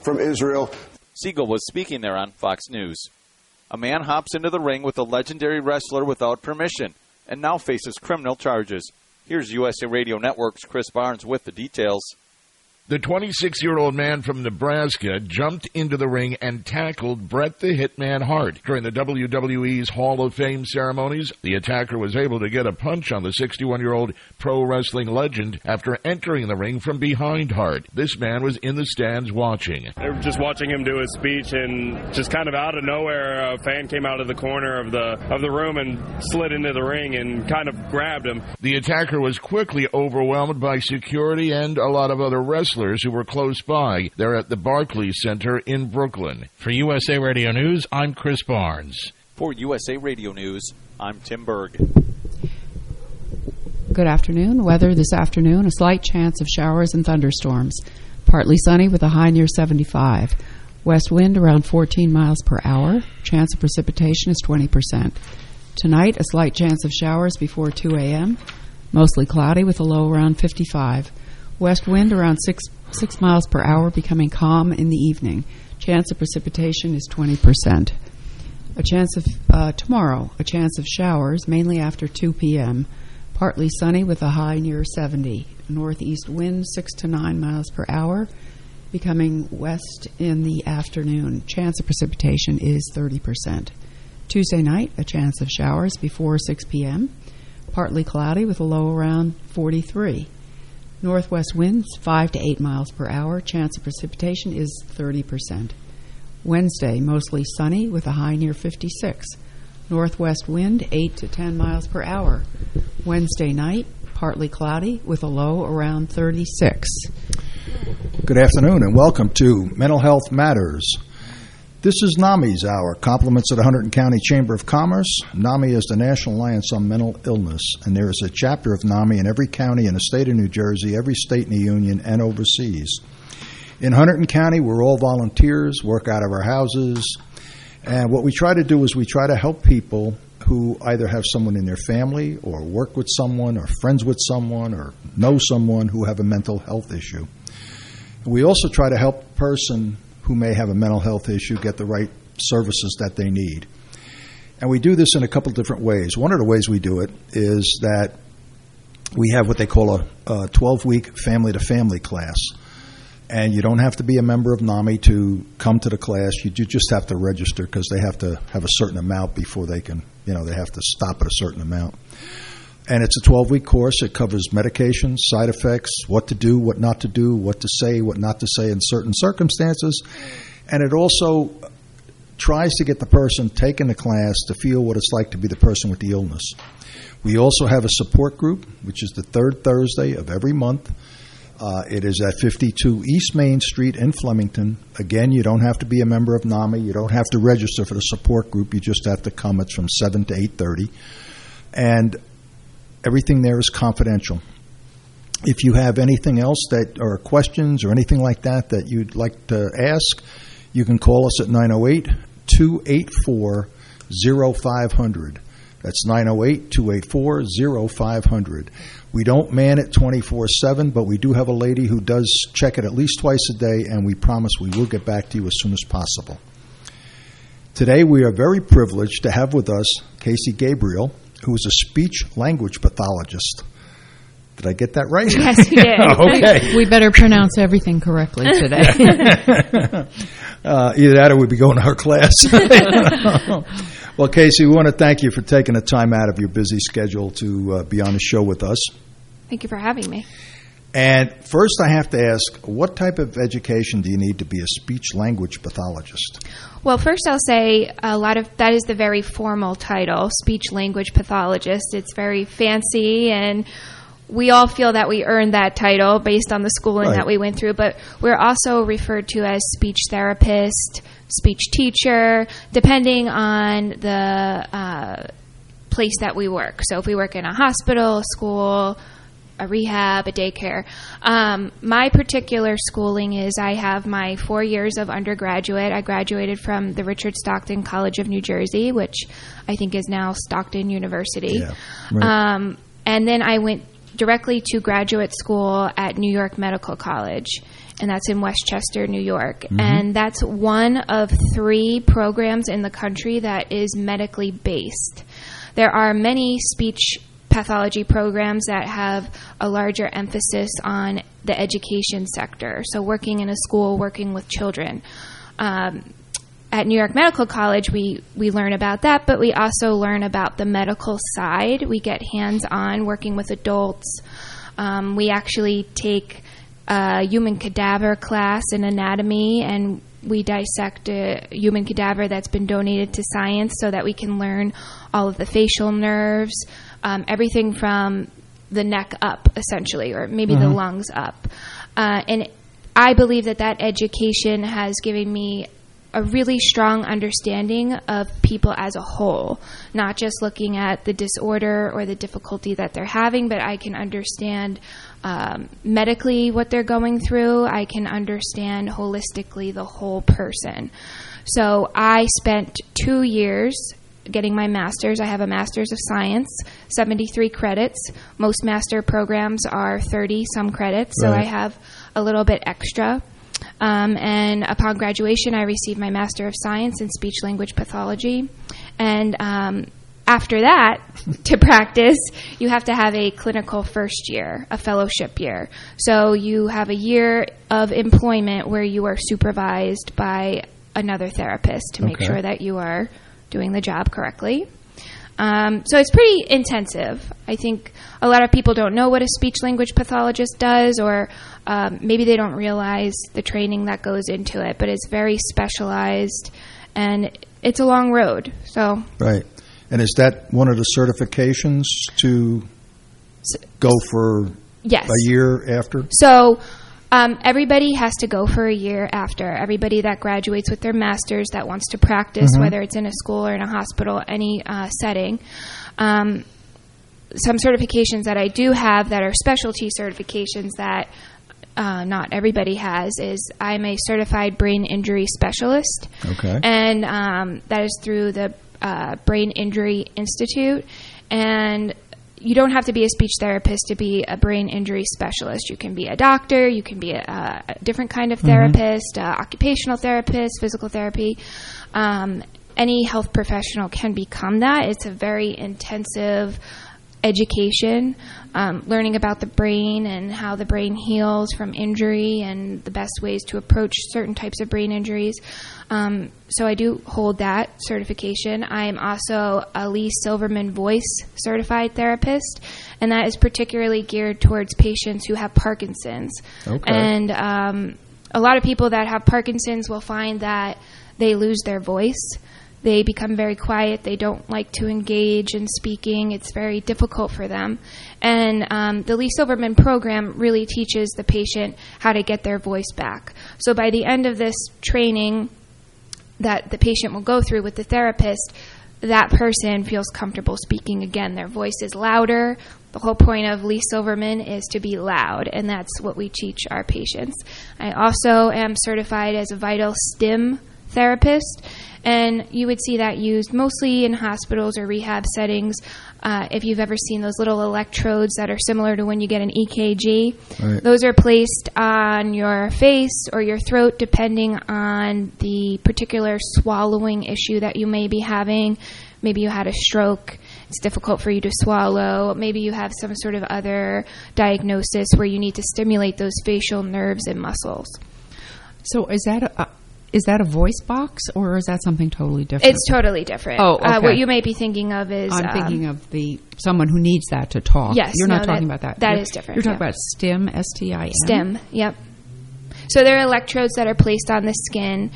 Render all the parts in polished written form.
from Israel. Siegel was speaking there on Fox News. A man hops into the ring with a legendary wrestler without permission and now faces criminal charges. Here's USA Radio Network's Chris Barnes with the details. The 26-year-old man from Nebraska jumped into the ring and tackled Bret the Hitman Hart. During the WWE's Hall of Fame ceremonies, the attacker was able to get a punch on the 61-year-old pro wrestling legend after entering the ring from behind Hart. This man was in the stands watching. They were just watching him do his speech, and just kind of out of nowhere, a fan came out of the corner of the room and slid into the ring and kind of grabbed him. The attacker was quickly overwhelmed by security and a lot of other wrestlers who were close by. They're at the Barclays Center in Brooklyn. For USA Radio News, I'm Chris Barnes. For USA Radio News, I'm Tim Berg. Good afternoon. Weather this afternoon, a slight chance of showers and thunderstorms. Partly sunny with a high near 75. West wind around 14 miles per hour. Chance of precipitation is 20%. Tonight, a slight chance of showers before 2 a.m. Mostly cloudy with a low around 55. West wind around 6 miles per hour, becoming calm in the evening. Chance of precipitation is 20%. A chance of tomorrow, a chance of showers, mainly after 2 p.m. Partly sunny with a high near 70. Northeast wind 6 to 9 miles per hour, becoming west in the afternoon. Chance of precipitation is 30%. Tuesday night, a chance of showers before 6 p.m. Partly cloudy with a low around 43. Northwest winds 5 to 8 miles per hour. Chance of precipitation is 30%. Wednesday, mostly sunny with a high near 56. Northwest wind 8 to 10 miles per hour. Wednesday night, partly cloudy with a low around 36. Good afternoon and welcome to Mental Health Matters. This is NAMI's hour, compliments of the Hunterdon County Chamber of Commerce. NAMI is the National Alliance on Mental Illness, and there is a chapter of NAMI in every county in the state of New Jersey, every state in the union, and overseas. In Hunterdon County, we're all volunteers, work out of our houses, and what we try to do is we try to help people who either have someone in their family or work with someone or friends with someone or know someone who have a mental health issue. We also try to help a person who may have a mental health issue get the right services that they need. And we do this in a couple different ways. One of the ways we do it is that we have what they call a 12-week family-to-family class. And you don't have to be a member of NAMI to come to the class. You just have to register because they have to have a certain amount before they can, they have to stop at a certain amount. And it's a 12-week course. It covers medications, side effects, what to do, what not to do, what to say, what not to say in certain circumstances. And it also tries to get the person taking the class to feel what it's like to be the person with the illness. We also have a support group, which is the third Thursday of every month. It is at 52 East Main Street in Flemington. Again, you don't have to be a member of NAMI. You don't have to register for the support group. You just have to come. It's from 7 to 8:30. And everything there is confidential. If you have anything else or questions or anything like that you'd like to ask, you can call us at 908-284-0500. That's 908-284-0500. We don't man it 24/7, but we do have a lady who does check it at least twice a day, and we promise we will get back to you as soon as possible. Today we are very privileged to have with us Casey Gabriel, who is a speech-language pathologist. Did I get that right? Yes, you did. Okay. We better pronounce everything correctly today. Either that or we'd be going to our class. Well, Casey, we want to thank you for taking the time out of your busy schedule to be on the show with us. Thank you for having me. And first I have to ask, what type of education do you need to be a speech-language pathologist? Well, first I'll say that is the very formal title, speech-language pathologist. It's very fancy, and we all feel that we earned that title based on the schooling that we went through, but we're also referred to as speech therapist, speech teacher, depending on the place that we work. So if we work in a hospital, a school, a rehab, a daycare. My particular schooling is I have my 4 years of undergraduate. I graduated from the Richard Stockton College of New Jersey, which I think is now Stockton University. Yeah, right. And then I went directly to graduate school at New York Medical College. and that's in Westchester, New York. And that's one of 3 programs in the country that is medically based. There are many speech pathology programs that have a larger emphasis on the education sector, so working in a school, working with children. At New York Medical College, we learn about that, but we also learn about the medical side. We get hands-on working with adults. We actually take a human cadaver class in anatomy, and we dissect a human cadaver that's been donated to science so that we can learn all of the facial nerves, everything from the neck up, essentially, or maybe the lungs up. And I believe that education has given me a really strong understanding of people as a whole, not just looking at the disorder or the difficulty that they're having, but I can understand medically what they're going through. I can understand holistically the whole person. So I spent 2 years getting my master's. I have a master's of science, 73 credits. Most master programs are 30-some credits, so I have a little bit extra. And upon graduation, I received my Master of Science in Speech-Language Pathology. And after that, to practice, you have to have a clinical first year, a fellowship year. So you have a year of employment where you are supervised by another therapist to make sure that you are doing the job correctly. So it's pretty intensive. I think a lot of people don't know what a speech-language pathologist does, or maybe they don't realize the training that goes into it, but it's very specialized, and it's a long road. So Right. And is that one of the certifications to go for a year after? So everybody has to go for a year after. Everybody that graduates with their master's that wants to practice, whether it's in a school or in a hospital, any setting. Some certifications that I do have that are specialty certifications that not everybody has is I'm a certified brain injury specialist. Okay. And that is through the Brain Injury Institute. And you don't have to be a speech therapist to be a brain injury specialist. You can be a doctor, you can be a different kind of therapist, occupational therapist, physical therapy. Any health professional can become that. It's a very intensive education, learning about the brain and how the brain heals from injury and the best ways to approach certain types of brain injuries. So I do hold that certification. I am also a Lee Silverman Voice certified therapist, and that is particularly geared towards patients who have Parkinson's. Okay. And a lot of people that have Parkinson's will find that they lose their voice. They become very quiet. They don't like to engage in speaking. It's very difficult for them. And the Lee Silverman program really teaches the patient how to get their voice back. So by the end of this training that the patient will go through with the therapist, that person feels comfortable speaking again. Their voice is louder. The whole point of Lee Silverman is to be loud, and that's what we teach our patients. I also am certified as a vital stim therapist, and you would see that used mostly in hospitals or rehab settings. If you've ever seen those little electrodes that are similar to when you get an EKG, those are placed on your face or your throat depending on the particular swallowing issue that you may be having. Maybe you had a stroke. It's difficult for you to swallow. Maybe you have some sort of other diagnosis where you need to stimulate those facial nerves and muscles. So is that a voice box, or is that something totally different? It's totally different. Oh, okay. What you may be thinking of is... I'm thinking of someone who needs that to talk. Yes. You're not talking about that. That is different. You're talking about STIM, S-T-I-M? STIM, yep. So there are electrodes that are placed on the skin,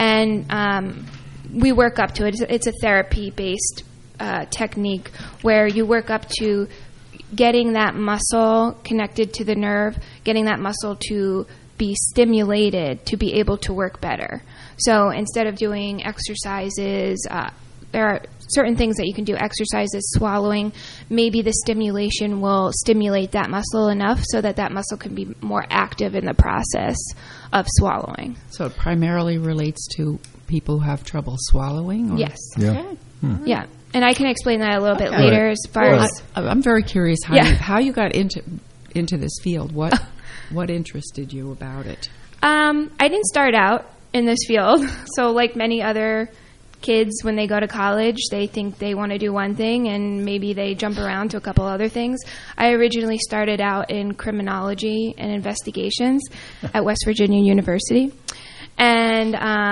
and we work up to it. It's a therapy-based technique where you work up to getting that muscle connected to the nerve, getting that muscle to be stimulated to be able to work better. So instead of doing exercises, there are certain things that you can do, exercises, swallowing. Maybe the stimulation will stimulate that muscle enough so that that muscle can be more active in the process of swallowing. So it primarily relates to people who have trouble swallowing? Or? Yes. Yeah. Okay. Yeah. And I can explain that a little bit later as far as... I'm very curious how you got into this field. What interested you about it? I didn't start out in this field. So like many other kids, when they go to college, they think they want to do one thing and maybe they jump around to a couple other things. I originally started out in criminology and investigations at West Virginia University. And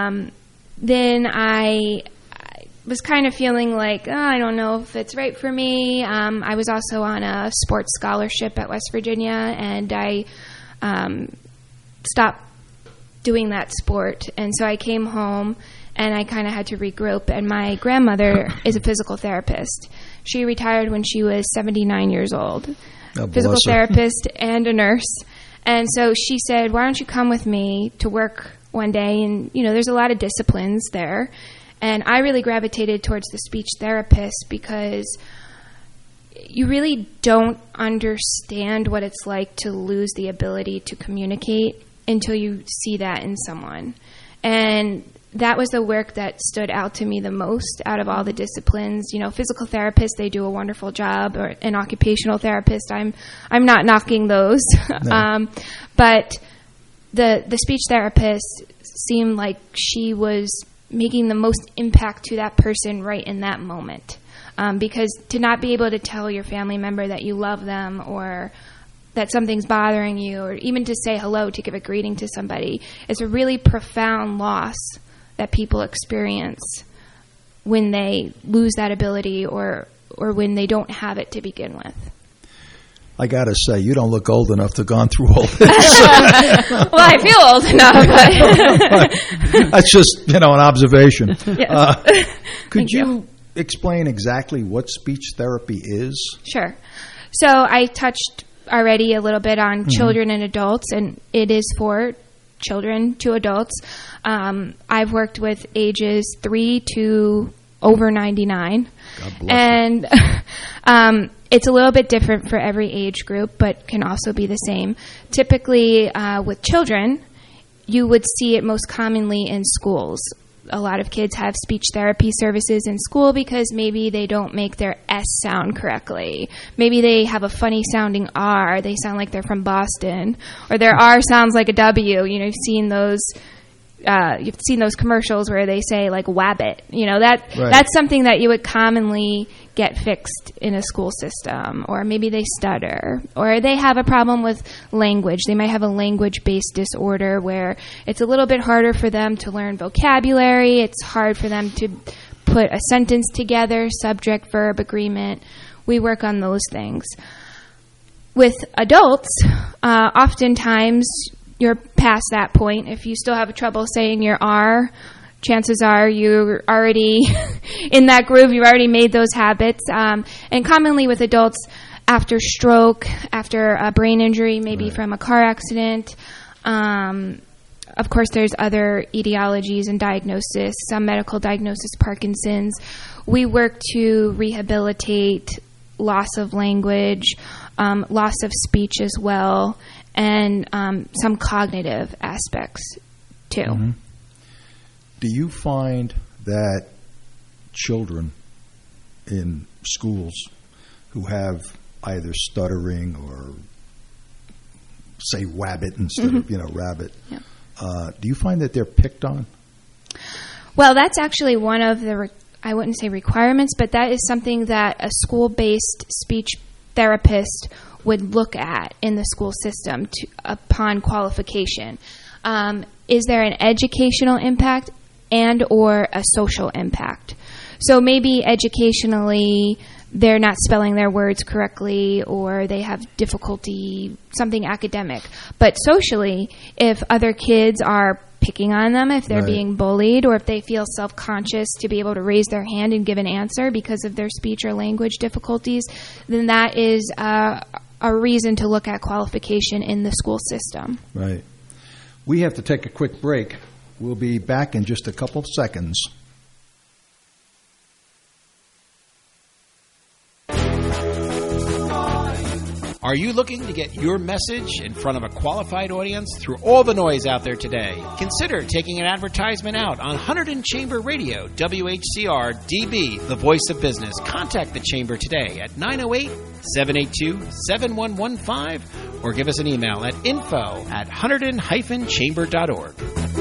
then I was kind of feeling like, I don't know if it's right for me. I was also on a sports scholarship at West Virginia, and I stopped doing that sport. And so I came home, and I kind of had to regroup. And my grandmother is a physical therapist. She retired when she was 79 years old. Physical therapist and a nurse. And so she said, why don't you come with me to work one day? And, there's a lot of disciplines there. And I really gravitated towards the speech therapist because you really don't understand what it's like to lose the ability to communicate until you see that in someone. And that was the work that stood out to me the most out of all the disciplines. Physical therapists, they do a wonderful job, or an occupational therapist. I'm not knocking those. No. But the speech therapist seemed like she was making the most impact to that person right in that moment. Because to not be able to tell your family member that you love them, or that something's bothering you, or even to say hello, to give a greeting to somebody, is a really profound loss that people experience when they lose that ability or when they don't have it to begin with. I got to say, you don't look old enough to have gone through all this. Well, I feel old enough. But that's just, an observation. Yes. Could you explain exactly what speech therapy is? Sure. So I touched already a little bit on children and adults, and it is for children to adults. I've worked with ages 3 to over 99. God bless And it's a little bit different for every age group, but can also be the same. Typically, with children, you would see it most commonly in schools. A lot of kids have speech therapy services in school because maybe they don't make their S sound correctly. Maybe they have a funny sounding R. They sound like they're from Boston. Or their R sounds like a W. You've seen those commercials where they say like wabbit. That's something that you would commonly get fixed in a school system. Or maybe they stutter, or they have a problem with language. They might have a language-based disorder where it's a little bit harder for them to learn vocabulary. It's hard for them to put a sentence together, subject, verb, agreement. We work on those things. With adults, oftentimes you're past that point. If you still have trouble saying your R, chances are you're already in that groove. You've already made those habits. And commonly with adults, after stroke, after a brain injury, maybe from a car accident. Of course, there's other etiologies and diagnosis, some medical diagnosis, Parkinson's. We work to rehabilitate loss of language, loss of speech as well, and some cognitive aspects too. Mm-hmm. Do you find that children in schools who have either stuttering or say wabbit instead of rabbit, do you find that they're picked on? Well, that's actually one of the, I wouldn't say requirements, but that is something that a school-based speech therapist would look at in the school system upon qualification. Is there an educational impact and or a social impact? So maybe educationally they're not spelling their words correctly, or they have difficulty, something academic. But socially, if other kids are picking on them, if they're being bullied, or if they feel self-conscious to be able to raise their hand and give an answer because of their speech or language difficulties, then that is a reason to look at qualification in the school system. Right. We have to take a quick break. We'll be back in just a couple of seconds. Are you looking to get your message in front of a qualified audience through all the noise out there today? Consider taking an advertisement out on Hunterdon Chamber Radio, WHCR DB, the voice of business. Contact the Chamber today at 908-782-7115 or give us an email at info@hunterdon-chamber.org.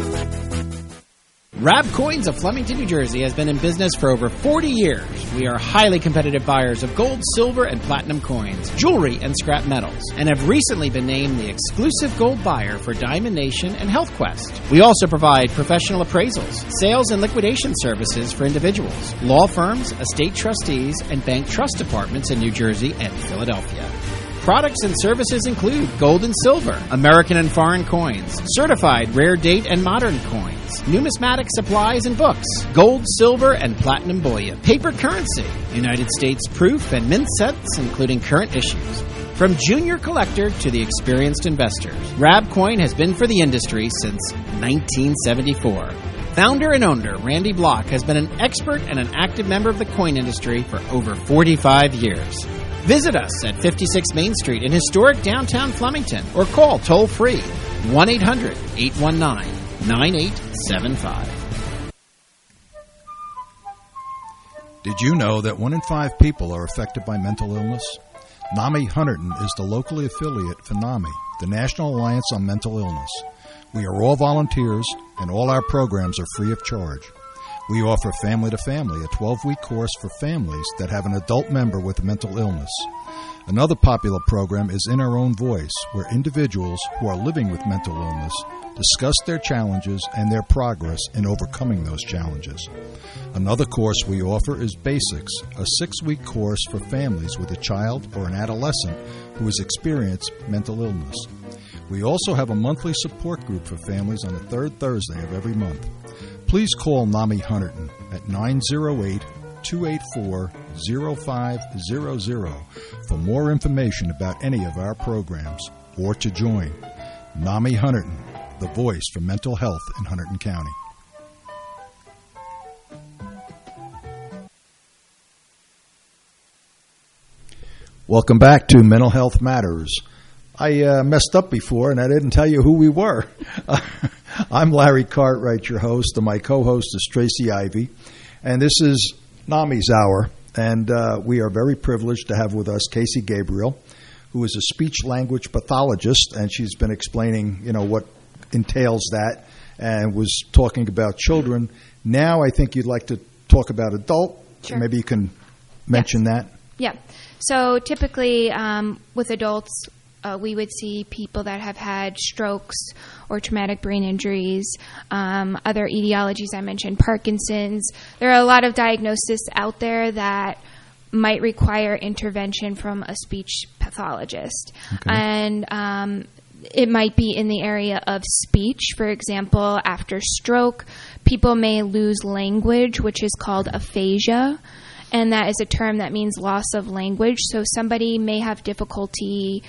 Rab Coins of Flemington, New Jersey has been in business for over 40 years. We are highly competitive buyers of gold, silver, and platinum coins, jewelry, and scrap metals, and have recently been named the exclusive gold buyer for Diamond Nation and Health Quest. We also provide professional appraisals, sales and liquidation services for individuals, law firms, estate trustees, and bank trust departments in New Jersey and Philadelphia. Products and services include gold and silver, American and foreign coins, certified rare date and modern coins, numismatic supplies and books, gold, silver, and platinum bullion, paper currency, United States proof and mint sets, including current issues. From junior collector to the experienced investors, Rab Coin has been for the industry since 1974. Founder and owner Randy Block has been an expert and an active member of the coin industry for over 45 years. Visit us at 56 Main Street in historic downtown Flemington or call toll-free 1-800-819-9875. Did you know that 1 in 5 people are affected by mental illness? NAMI Hunterdon is the locally affiliate for NAMI, the National Alliance on Mental Illness. We are all volunteers, and all our programs are free of charge. We offer Family to Family, a 12-week course for families that have an adult member with mental illness. Another popular program is In Our Own Voice, where individuals who are living with mental illness discuss their challenges and their progress in overcoming those challenges. Another course we offer is Basics, a 6-week course for families with a child or an adolescent who has experienced mental illness. We also have a monthly support group for families on the third Thursday of every month. Please call NAMI Hunterdon at 908-284-0500 for more information about any of our programs or to join. NAMI Hunterdon, the voice for mental health in Hunterdon County. Welcome back to Mental Health Matters. I messed up before, and I didn't tell you who we were. I'm Larry Cartwright, your host, and my co-host is Tracy Ivy. And this is NAMI's Hour, and we are very privileged to have with us Casey Gabriel, who is a speech-language pathologist, and she's been explaining, what entails that, and was talking about children. Now I think you'd like to talk about adult. Sure. Maybe you can mention that. Yeah. So typically with adults, we would see people that have had strokes or traumatic brain injuries, other etiologies I mentioned, Parkinson's. There are a lot of diagnoses out there that might require intervention from a speech pathologist. Okay. And it might be in the area of speech. For example, after stroke, people may lose language, which is called aphasia. And that is a term that means loss of language. So somebody may have difficulty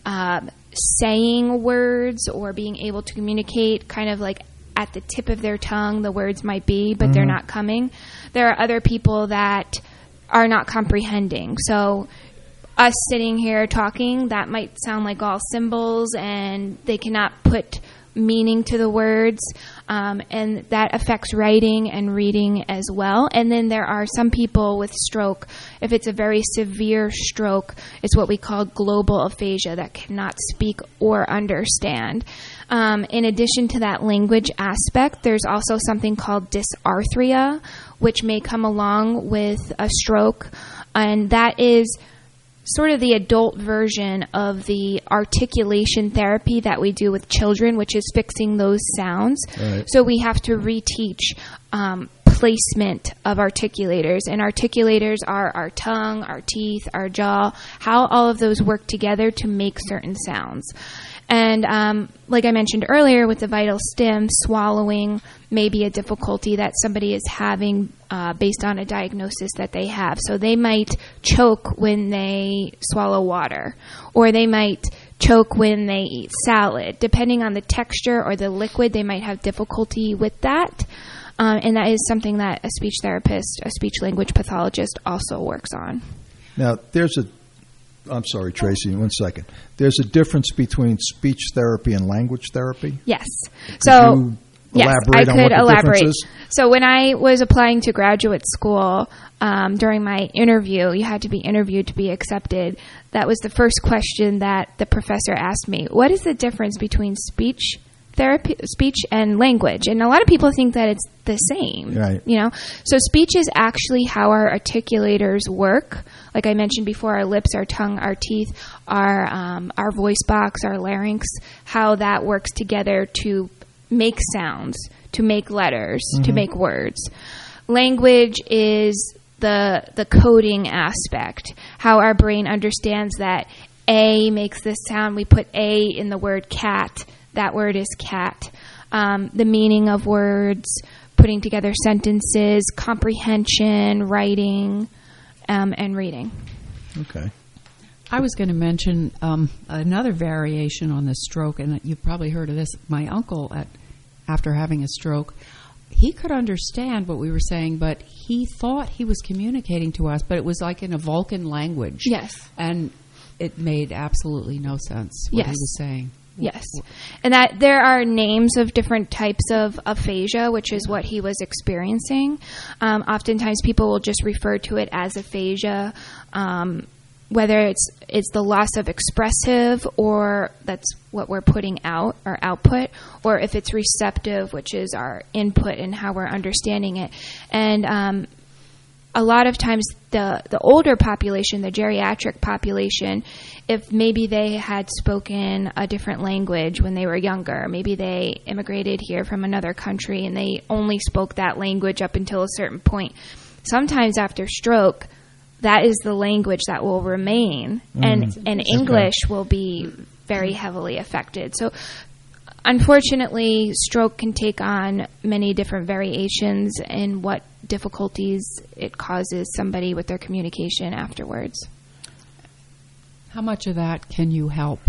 saying words or being able to communicate, kind of like at the tip of their tongue the words might be, but they're not coming. There are other people that are not comprehending. So us sitting here talking, that might sound like all symbols and they cannot put meaning to the words, and that affects writing and reading as well. And then there are some people with stroke, if it's a very severe stroke, it's what we call global aphasia, that cannot speak or understand. In addition to that language aspect, there's also something called dysarthria, which may come along with a stroke, and that is sort of the adult version of the articulation therapy that we do with children, which is fixing those sounds. Right. So we have to reteach placement of articulators. And articulators are our tongue, our teeth, our jaw, how all of those work together to make certain sounds. And like I mentioned earlier, with the vital stim, swallowing may be a difficulty that somebody is having based on a diagnosis that they have. So they might choke when they swallow water, or they might choke when they eat salad. Depending on the texture or the liquid, they might have difficulty with that. And that is something that a speech therapist, a speech-language pathologist also works on. Now, I'm sorry, Tracy, 1 second. There's a difference between speech therapy and language therapy? Yes. Could you elaborate on what the difference is? So when I was applying to graduate school, during my interview, you had to be interviewed to be accepted. That was the first question that the professor asked me. What is the difference between speech therapy, speech and language? And a lot of people think that it's the same. Right. So speech is actually how our articulators work. Like I mentioned before, our lips, our tongue, our teeth, our voice box, our larynx, how that works together to make sounds, to make letters, to make words. Language is the coding aspect, how our brain understands that A makes this sound. We put A in the word cat. That word is cat. The meaning of words, putting together sentences, comprehension, writing, and reading. Okay. I was going to mention another variation on the stroke, and you've probably heard of this. My uncle, after having a stroke, he could understand what we were saying, but he thought he was communicating to us, but it was like in a Vulcan language. Yes. And it made absolutely no sense what he was saying. Yes. And that there are names of different types of aphasia, which is what he was experiencing. Oftentimes people will just refer to it as aphasia, whether it's the loss of expressive, or that's what we're putting out, our output, or if it's receptive, which is our input and how we're understanding it. And a lot of times the older population, the geriatric population, if maybe they had spoken a different language when they were younger, maybe they immigrated here from another country and they only spoke that language up until a certain point. Sometimes after stroke, that is the language that will remain, and English will be very heavily affected. So unfortunately, stroke can take on many different variations in what difficulties it causes somebody with their communication afterwards. How much of that can you help?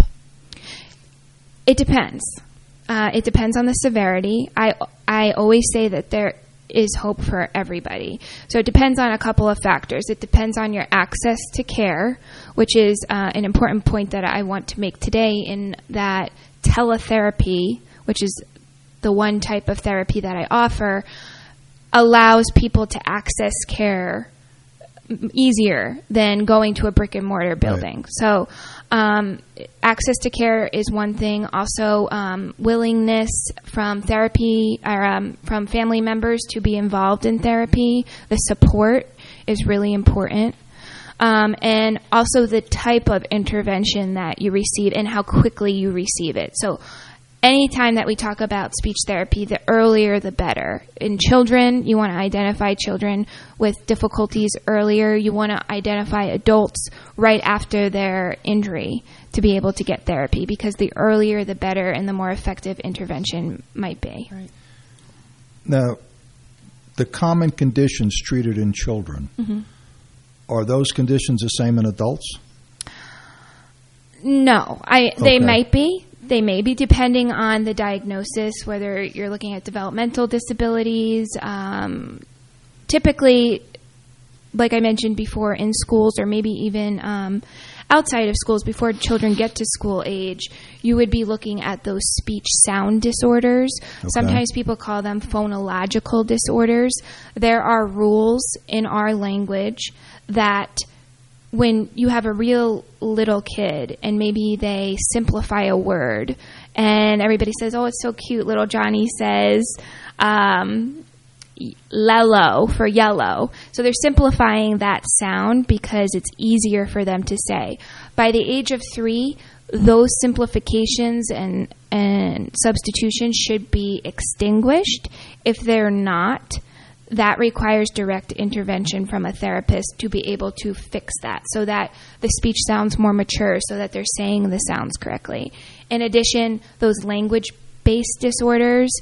It depends. It depends on the severity. I always say that there is hope for everybody. So it depends on a couple of factors. It depends on your access to care, which is an important point that I want to make today, in that teletherapy, which is the one type of therapy that I offer, allows people to access care easier than going to a brick and mortar building. Right. So access to care is one thing. Also, willingness from therapy or from family members to be involved in therapy. The support is really important. And also the type of intervention that you receive and how quickly you receive it. So anytime that we talk about speech therapy, the earlier the better. In children, you want to identify children with difficulties earlier. You want to identify adults right after their injury to be able to get therapy, because the earlier the better and the more effective intervention might be. Right. Now, the common conditions treated in children, are those conditions the same in adults? No. They might be. They may be, depending on the diagnosis, whether you're looking at developmental disabilities. Typically, like I mentioned before, in schools or maybe even outside of schools, before children get to school age, you would be looking at those speech sound disorders. Okay. Sometimes people call them phonological disorders. There are rules in our language that when you have a real little kid and maybe they simplify a word and everybody says, oh, it's so cute, little Johnny says lello for yellow. So they're simplifying that sound because it's easier for them to say. By the age of 3, those simplifications and substitutions should be extinguished. If they're not, that requires direct intervention from a therapist to be able to fix that so that the speech sounds more mature, so that they're saying the sounds correctly. In addition, those language-based disorders,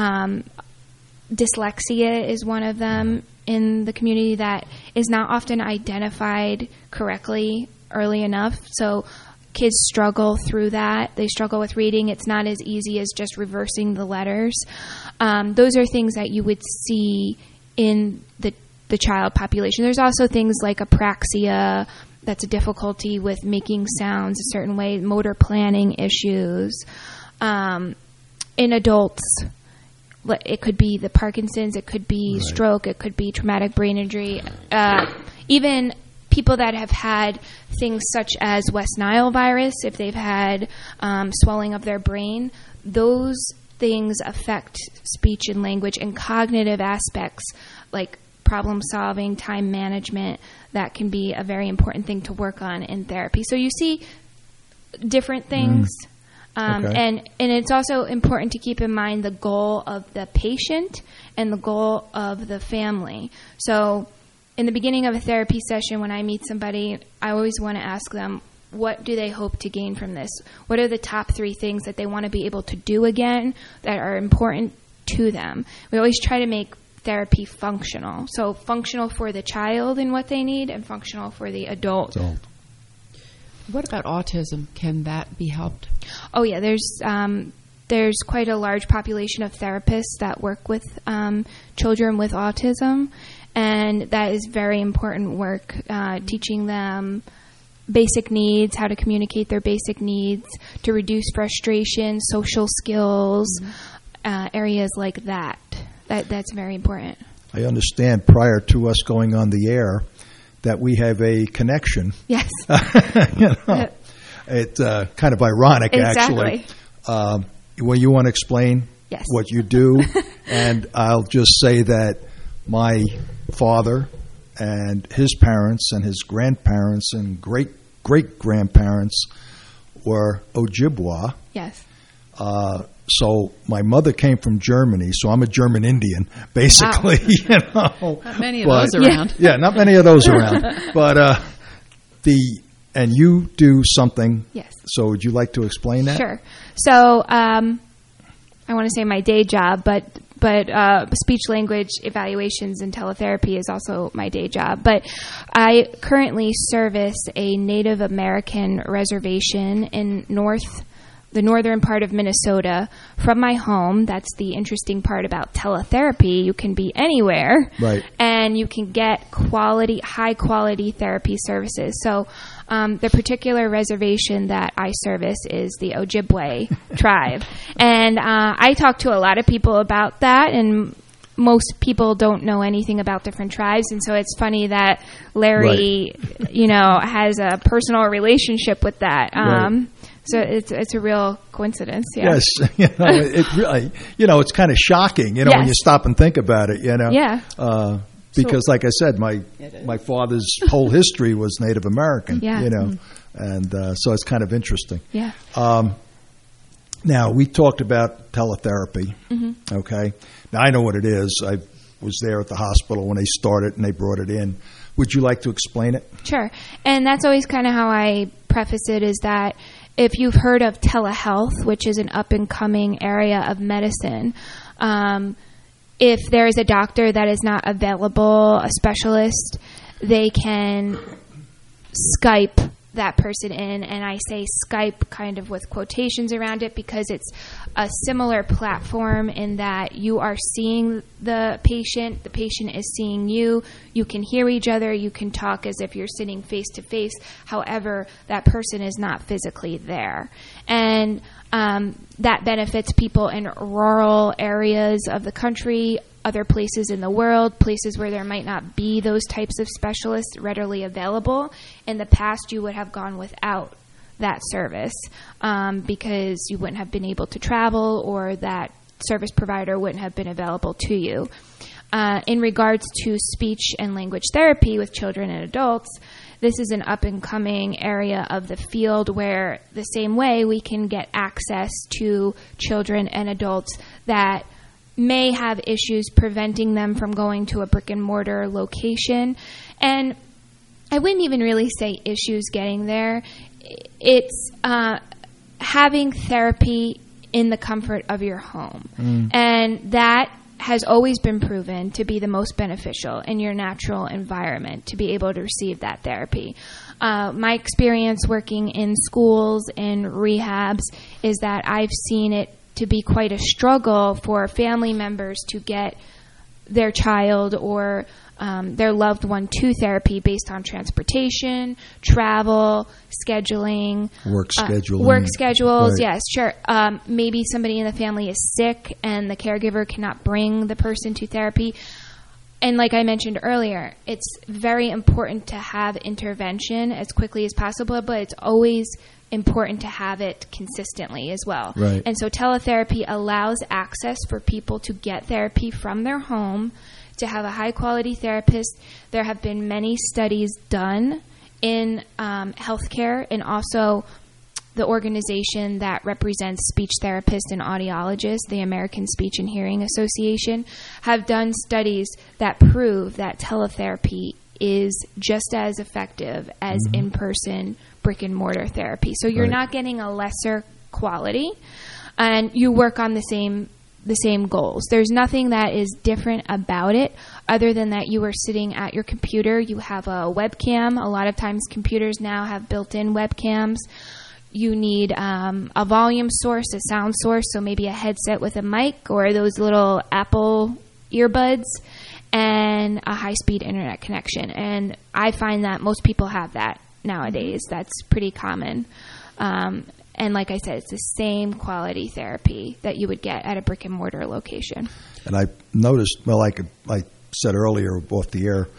dyslexia is one of them in the community that is not often identified correctly early enough. So kids struggle through that. They struggle with reading. It's not as easy as just reversing the letters. Those are things that you would see in the child population. There's also things like apraxia, that's a difficulty with making sounds a certain way, motor planning issues. In adults, it could be the Parkinson's, it could be stroke, it could be traumatic brain injury, even people that have had things such as West Nile virus, if they've had swelling of their brain, those things affect speech and language and cognitive aspects like problem solving, time management. That can be a very important thing to work on in therapy. So you see different things. And it's also important to keep in mind the goal of the patient and the goal of the family. So in the beginning of a therapy session, when I meet somebody, I always want to ask them, what do they hope to gain from this? What are the top 3 things that they want to be able to do again that are important to them? We always try to make therapy functional. So functional for the child and what they need, and functional for the adult. What about autism? Can that be helped? Oh, yeah. There's quite a large population of therapists that work with children with autism, and that is very important work, teaching them basic needs, how to communicate their basic needs, to reduce frustration, social skills, areas like that. That's very important. I understand prior to us going on the air that we have a connection. Yes. It's kind of ironic, exactly. actually. Well, you want to explain what you do? And I'll just say that my father and his parents and his grandparents and great-great-grandparents were Ojibwa. Yes. So my mother came from Germany, so I'm a German Indian, basically. Wow. Not many of those around. Yeah, not many of those around. But and you do something. Yes. So would you like to explain that? Sure. So I want to say my day job, but speech language evaluations and teletherapy is also my day job. But I currently service a Native American reservation in the northern part of Minnesota from my home. That's the interesting part about teletherapy. You can be anywhere, right, and you can get high quality therapy services. So the particular reservation that I service is the Ojibwe tribe. And I talk to a lot of people about that, and most people don't know anything about different tribes. And so it's funny that Larry, has a personal relationship with that. So it's a real coincidence. Yeah. Yes, it really, it's kind of shocking, when you stop and think about it, Yeah. Because, like I said, my father's whole history was Native American, and so it's kind of interesting. Yeah. Now, we talked about teletherapy, okay? Now, I know what it is. I was there at the hospital when they started and they brought it in. Would you like to explain it? Sure. And that's always kind of how I preface it, is that if you've heard of telehealth, which is an up-and-coming area of medicine, if there is a doctor that is not available, a specialist, they can Skype that person in. And I say Skype kind of with quotations around it because it's a similar platform in that you are seeing the patient is seeing you, you can hear each other, you can talk as if you're sitting face to face. However, that person is not physically there. And that benefits people in rural areas of the country, other places in the world, places where there might not be those types of specialists readily available. In the past, you would have gone without that service because you wouldn't have been able to travel, or that service provider wouldn't have been available to you. In regards to speech and language therapy with children and adults, this is an up-and-coming area of the field where the same way we can get access to children and adults that may have issues preventing them from going to a brick-and-mortar location. And I wouldn't even really say issues getting there. It's having therapy in the comfort of your home. And that has always been proven to be the most beneficial in your natural environment, to be able to receive that therapy. My experience working in schools and rehabs is that I've seen it to be quite a struggle for family members to get their child or their loved one to therapy based on transportation, travel, scheduling. Work scheduling. Work schedules, Right. yes, sure. Maybe somebody in the family is sick and the caregiver cannot bring the person to therapy. And like I mentioned earlier, it's very important to have intervention as quickly as possible, but it's always important to have it consistently as well. Right. And so teletherapy allows access for people to get therapy from their home, to have a high-quality therapist. There have been many studies done in healthcare, and also the organization that represents speech therapists and audiologists, the American Speech and Hearing Association, have done studies that prove that teletherapy is just as effective as in-person brick-and-mortar therapy. So you're Right. not getting a lesser quality, and you work on the same goals. There's nothing that is different about it other than that you are sitting at your computer. You have a webcam. A lot of times computers now have built-in webcams. You need a volume source, a sound source, so maybe a headset with a mic or those little Apple earbuds, and a high-speed internet connection. And I find that most people have that nowadays. That's pretty common. And like I said, it's the same quality therapy that you would get at a brick-and-mortar location. And I noticed, well, like I said earlier off the air,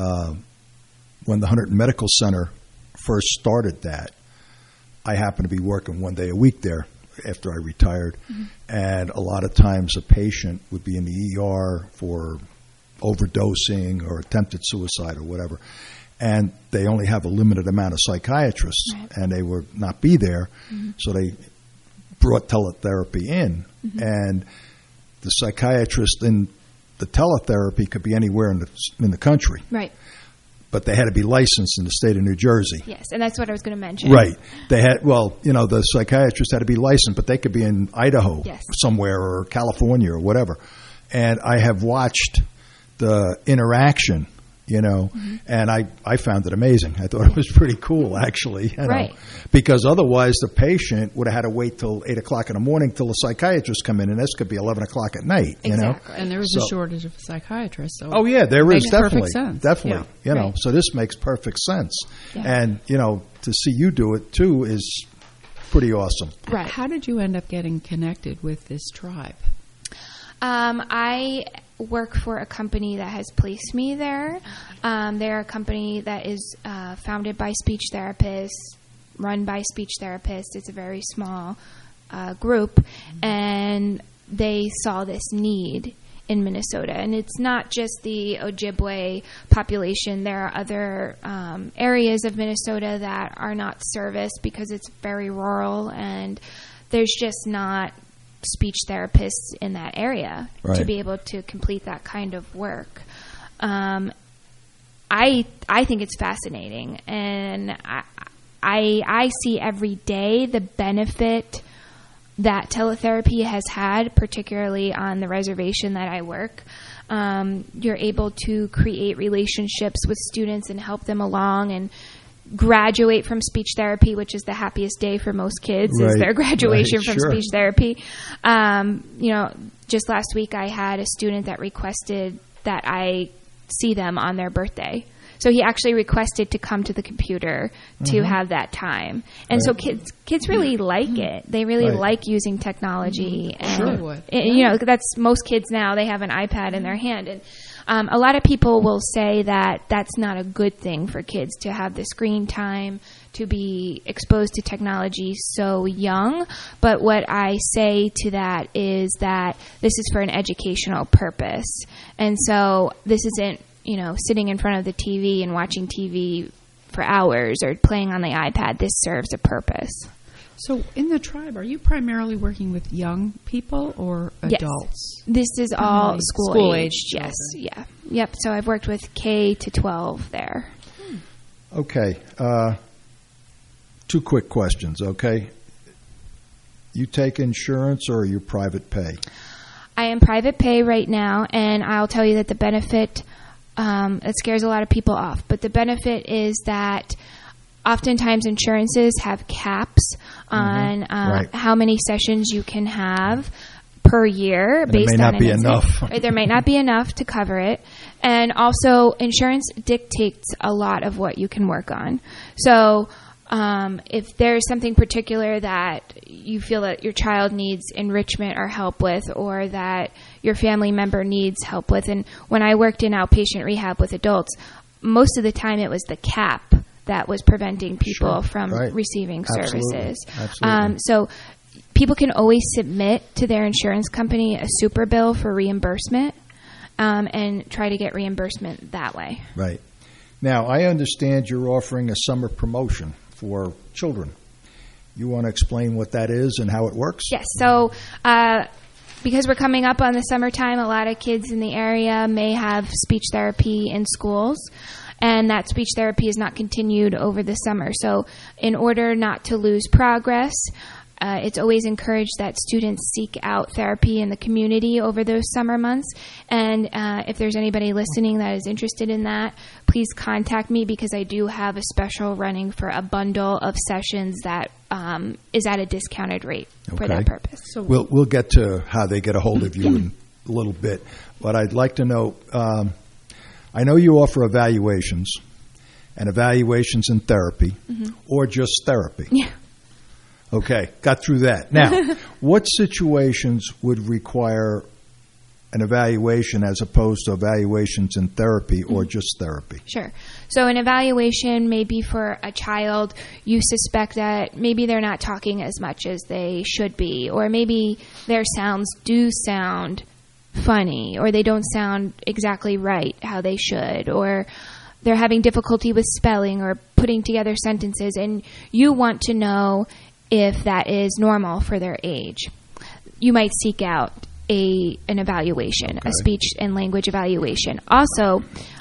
when the Huntington Medical Center first started that, I happened to be working one day a week there after I retired, and a lot of times a patient would be in the ER for overdosing or attempted suicide or whatever, and they only have a limited amount of psychiatrists, and they would not be there, so they brought teletherapy in, and the psychiatrist in the teletherapy could be anywhere in the country. Right. But they had to be licensed in the state of New Jersey. Yes, and that's what I was going to mention. Right. They had, well, the psychiatrists had to be licensed, but they could be in Idaho somewhere or California or whatever. And I have watched the interaction, and I found it amazing. I thought it was pretty cool, actually. Right. Because otherwise the patient would have had to wait till 8 o'clock in the morning till the psychiatrist come in, and this could be 11 o'clock at night, Exactly. And there is a shortage of psychiatrists. So oh, yeah, there is definitely. Perfect sense. Definitely. Yeah. Right. So this makes perfect sense. Yeah. And, to see you do it, too, is pretty awesome. Right. How did you end up getting connected with this tribe? I work for a company that has placed me there. They're a company that is founded by speech therapists, run by speech therapists. It's a very small group, and they saw this need in Minnesota. And it's not just the Ojibwe population. There are other areas of Minnesota that are not serviced because it's very rural, and there's just not speech therapists in that area to be able to complete that kind of work. I think it's fascinating, and I see every day the benefit that teletherapy has had, particularly on the reservation that I work. You're able to create relationships with students and help them along and graduate from speech therapy, which is the happiest day for most kids, is their graduation from speech therapy. Just last week I had a student that requested that I see them on their birthday. So he actually requested to come to the computer to have that time. And so kids really like it. They really like using technology. And, that's most kids now. They have an iPad in their hand. And a lot of people will say that that's not a good thing for kids to have the screen time, to be exposed to technology so young. But what I say to that is that this is for an educational purpose. And so this isn't, sitting in front of the TV and watching TV for hours or playing on the iPad. This serves a purpose. So in the tribe, are you primarily working with young people or adults? Yes. This is all school-aged. Yes. Yeah. Yep. So I've worked with K to 12 there. Okay. 2 quick questions, okay? You take insurance or are you private pay? I am private pay right now, and I'll tell you that the benefit, it scares a lot of people off, but the benefit is that oftentimes insurances have caps on how many sessions you can have per year based on it may not be enough. Right, there might not be enough to cover it. And also, insurance dictates a lot of what you can work on. So if there's something particular that you feel that your child needs enrichment or help with, or that your family member needs help with, and when I worked in outpatient rehab with adults, most of the time it was the cap that was preventing people from receiving services. Absolutely. So people can always submit to their insurance company a super bill for reimbursement and try to get reimbursement that way. Right. Now, I understand you're offering a summer promotion for children. You want to explain what that is and how it works? Yes. So because we're coming up on the summertime, a lot of kids in the area may have speech therapy in schools, and that speech therapy is not continued over the summer. So in order not to lose progress, it's always encouraged that students seek out therapy in the community over those summer months. And if there's anybody listening that is interested in that, please contact me, because I do have a special running for a bundle of sessions that is at a discounted rate for that purpose. So we'll get to how they get a hold of you in a little bit. But I'd like to know, I know you offer evaluations, and evaluations in therapy, or just therapy. Yeah. Okay, got through that. Now, what situations would require an evaluation as opposed to evaluations in therapy or just therapy? Sure. So an evaluation may be for a child. You suspect that maybe they're not talking as much as they should be, or maybe their sounds do sound funny, or they don't sound exactly right how they should, or they're having difficulty with spelling or putting together sentences, and you want to know if that is normal for their age. You might seek out an evaluation, a speech and language evaluation. Also,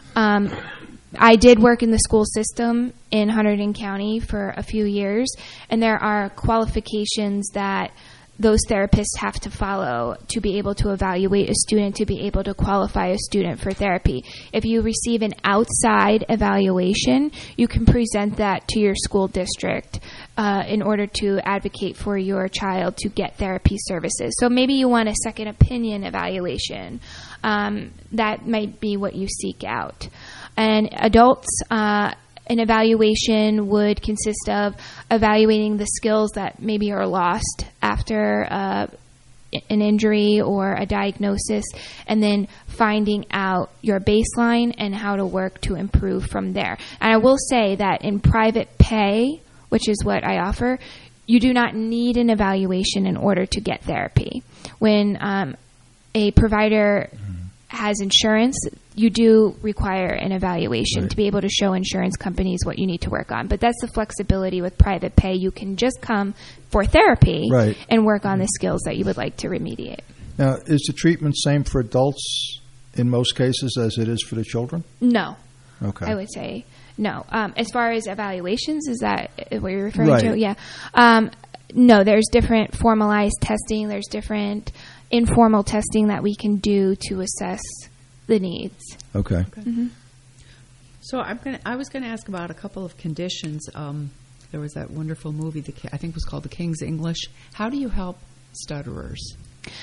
I did work in the school system in Hunterdon County for a few years, and there are qualifications that those therapists have to follow to be able to evaluate a student, to be able to qualify a student for therapy. If you receive an outside evaluation, you can present that to your school district in order to advocate for your child to get therapy services. So maybe you want a second opinion evaluation. That might be what you seek out. And adults, an evaluation would consist of evaluating the skills that maybe are lost after an injury or a diagnosis, and then finding out your baseline and how to work to improve from there. And I will say that in private pay, which is what I offer, you do not need an evaluation in order to get therapy. When a provider has insurance, you do require an evaluation to be able to show insurance companies what you need to work on. But that's the flexibility with private pay. You can just come for therapy and work on the skills that you would like to remediate. Now, is the treatment same for adults in most cases as it is for the children? No. Okay. I would say no. As far as evaluations, is that what you're referring to? Yeah. No, there's different formalized testing. There's different informal testing that we can do to assess the needs. Okay. Mm-hmm. So I was going to ask about a couple of conditions. There was that wonderful movie, I think it was called The King's English. How do you help stutterers?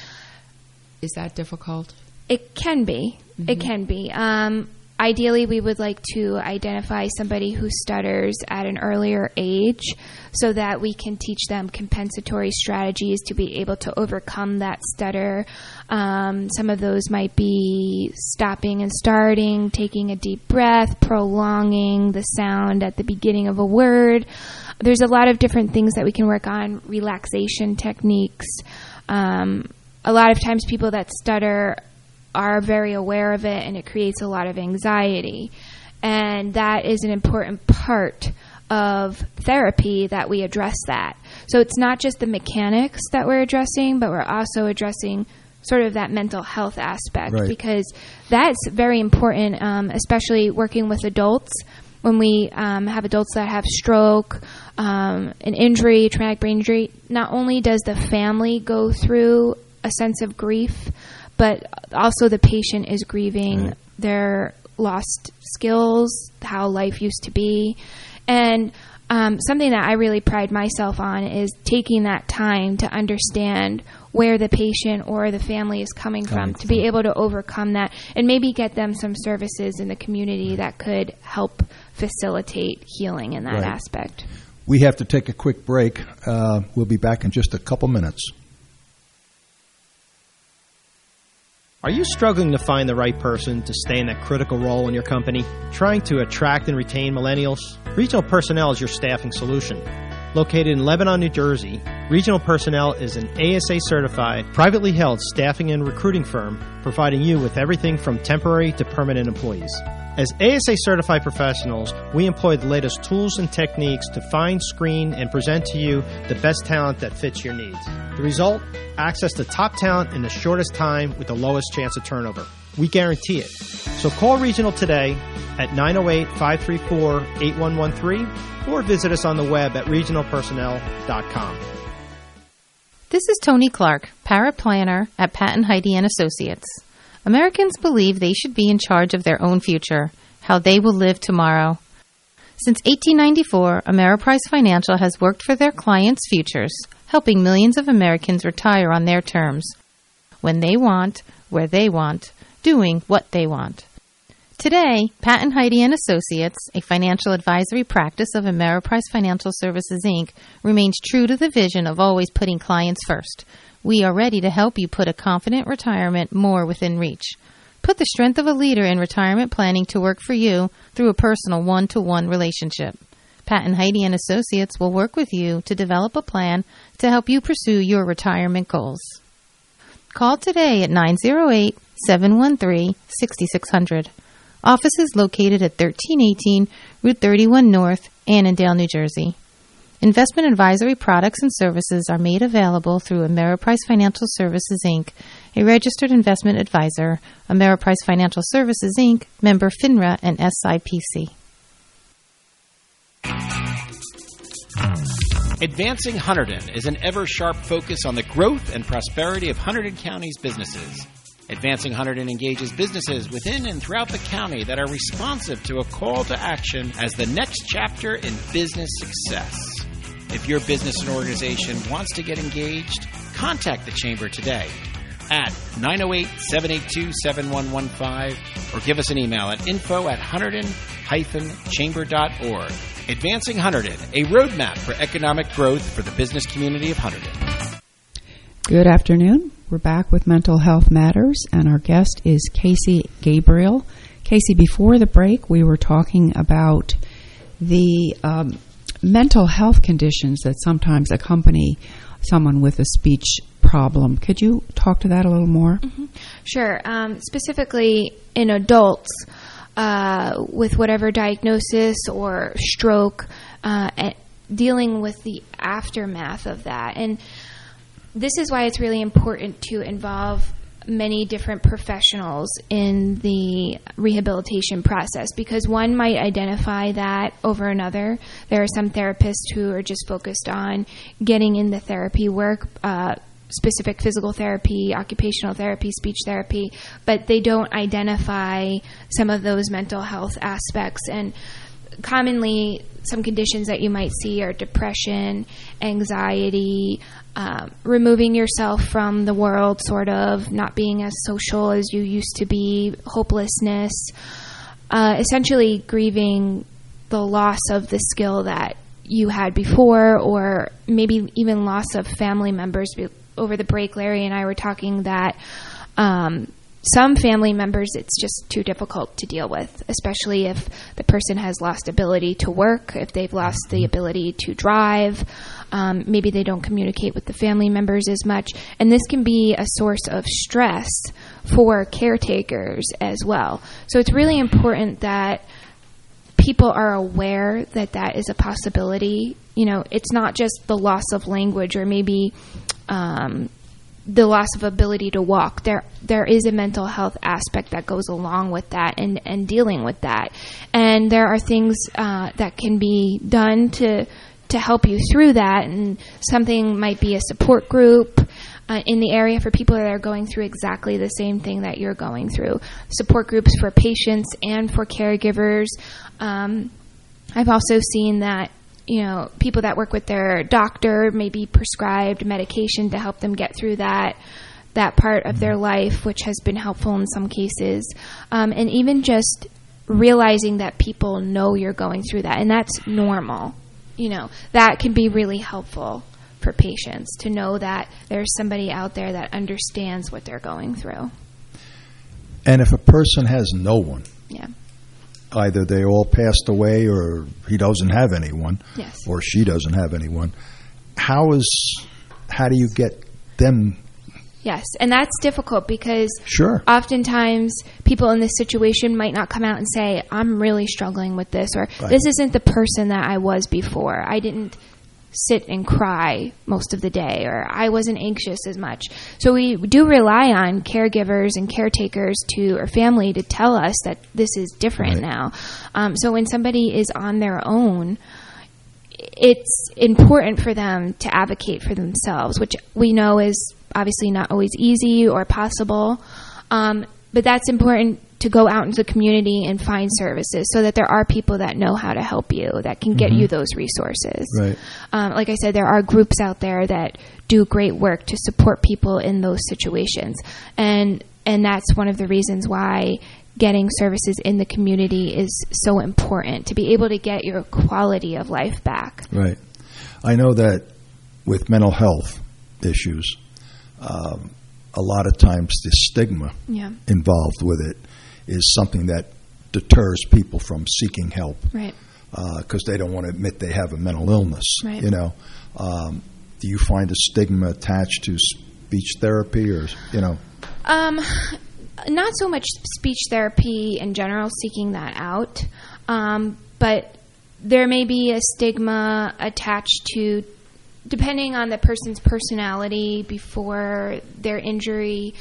Is that difficult? It can be. Mm-hmm. It can be. Ideally, we would like to identify somebody who stutters at an earlier age so that we can teach them compensatory strategies to be able to overcome that stutter. Some of those might be stopping and starting, taking a deep breath, prolonging the sound at the beginning of a word. There's a lot of different things that we can work on, relaxation techniques. A lot of times people that stutter are very aware of it, and it creates a lot of anxiety. And that is an important part of therapy, that we address that. So it's not just the mechanics that we're addressing, but we're also addressing sort of that mental health aspect, because that's very important, especially working with adults. When we have adults that have stroke, an injury, traumatic brain injury, not only does the family go through a sense of grief, but also the patient is grieving their lost skills, how life used to be. And something that I really pride myself on is taking that time to understand where the patient or the family is coming from, to be able to overcome that and maybe get them some services in the community that could help facilitate healing in that aspect. We have to take a quick break. We'll be back in just a couple minutes. Are you struggling to find the right person to stay in that critical role in your company? Trying to attract and retain millennials? Regional Personnel is your staffing solution. Located in Lebanon, New Jersey, Regional Personnel is an ASA-certified, privately held staffing and recruiting firm, providing you with everything from temporary to permanent employees. As ASA-certified professionals, we employ the latest tools and techniques to find, screen, and present to you the best talent that fits your needs. The result? Access to top talent in the shortest time with the lowest chance of turnover. We guarantee it. So call Regional today at 908-534-8113 or visit us on the web at regionalpersonnel.com. This is Tony Clark, paraplanner at Patton Heidi & Associates. Americans believe they should be in charge of their own future, how they will live tomorrow. Since 1894, Ameriprise Financial has worked for their clients' futures, helping millions of Americans retire on their terms, when they want, where they want, doing what they want. Today, Patton Heidi & Associates, a financial advisory practice of Ameriprise Financial Services, Inc., remains true to the vision of always putting clients first. We are ready to help you put a confident retirement more within reach. Put the strength of a leader in retirement planning to work for you through a personal one-to-one relationship. Patton Heidi & Associates will work with you to develop a plan to help you pursue your retirement goals. Call today at 908-713-6600. Office is located at 1318 Route 31 North, Annandale, New Jersey. Investment advisory products and services are made available through Ameriprise Financial Services, Inc., a registered investment advisor, Ameriprise Financial Services, Inc., member FINRA and SIPC. Advancing Hunterdon is an ever-sharp focus on the growth and prosperity of Hunterdon County's businesses. Advancing Hunterdon engages businesses within and throughout the county that are responsive to a call to action as the next chapter in business success. If your business and organization wants to get engaged, contact the Chamber today at 908-782-7115 or give us an email at info@hunterdon-chamber.org. Advancing Hunterdon, a roadmap for economic growth for the business community of Hunterdon. Good afternoon. We're back with Mental Health Matters, and our guest is Casey Gabriel. Casey, before the break, we were talking about the mental health conditions that sometimes accompany someone with a speech problem. Could you talk to that a little more? Mm-hmm. Sure. Specifically in adults with whatever diagnosis or stroke, dealing with the aftermath of that. And this is why it's really important to involve many different professionals in the rehabilitation process, because one might identify that over another. There are some therapists who are just focused on getting in the therapy work, specific physical therapy, occupational therapy, speech therapy, but they don't identify some of those mental health aspects. And commonly, some conditions that you might see are depression, anxiety, removing yourself from the world, sort of, not being as social as you used to be, hopelessness, essentially grieving the loss of the skill that you had before, or maybe even loss of family members. Over the break, Larry and I were talking that some family members, it's just too difficult to deal with, especially if the person has lost ability to work, if they've lost the ability to drive, maybe they don't communicate with the family members as much. And this can be a source of stress for caretakers as well. So it's really important that people are aware that that is a possibility. You know, it's not just the loss of language or maybe the loss of ability to walk. There is a mental health aspect that goes along with that and dealing with that. And there are things that can be done to help you through that. And something might be a support group in the area for people that are going through exactly the same thing that you're going through. Support groups for patients and for caregivers. I've also seen that, people that work with their doctor, maybe prescribed medication to help them get through that part of their life, which has been helpful in some cases. And even just realizing that people know you're going through that, and that's normal. That can be really helpful for patients to know that there's somebody out there that understands what they're going through. And if a person has no one, yeah, either they all passed away or he doesn't have anyone, yes, or she doesn't have anyone, how do you get them? Yes, and that's difficult because sure, oftentimes people in this situation might not come out and say, I'm really struggling with this, or right, this isn't the person that I was before. I didn't sit and cry most of the day, or I wasn't anxious as much. So we do rely on caregivers and caretakers or family to tell us that this is different right, now. So when somebody is on their own, it's important for them to advocate for themselves, which we know is obviously not always easy or possible. But that's important to go out into the community and find services so that there are people that know how to help you, that can get you those resources. Right. Like I said, there are groups out there that do great work to support people in those situations. And that's one of the reasons why getting services in the community is so important, to be able to get your quality of life back. Right. I know that with mental health issues, a lot of times the stigma involved with it is something that deters people from seeking help. Right. Because they don't want to admit they have a mental illness. Right. Do you find a stigma attached to speech therapy, or not so much speech therapy in general, seeking that out, but there may be a stigma attached to, depending on the person's personality before their injury.